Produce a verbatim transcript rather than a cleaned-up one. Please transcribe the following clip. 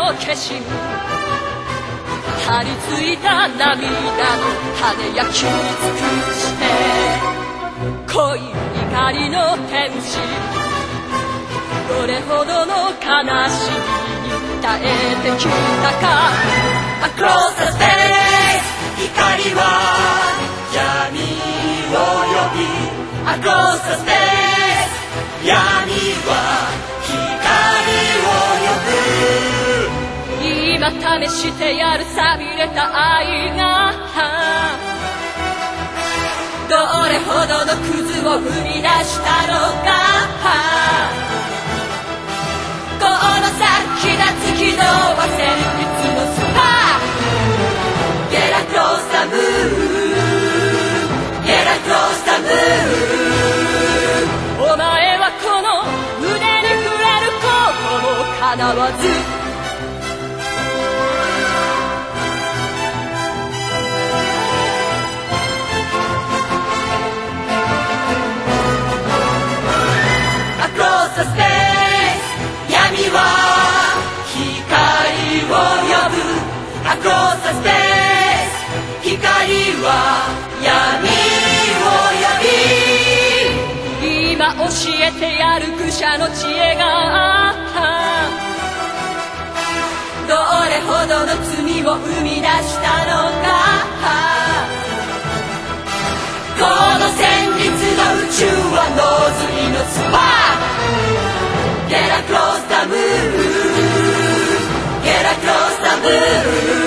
消し張り付いた涙の羽焼きに尽くして濃い怒りの天使どれほどの悲しみに耐えてきたか Across the space 光は闇を呼び Across the space 闇は今試してやる寂れた愛がどれほどのクズを生み出したのかこの先が突き伸ばせるいつのスパー Get across the moon Get across the moon お前はこの胸に触れることも叶わず闇は光を呼ぶ Across the space 光は闇を呼び今教えてやる愚者の知恵がどれほどの罪を生み出したのかこの旋律の宇宙はノーズイのスパーGet across the moon Get across the moon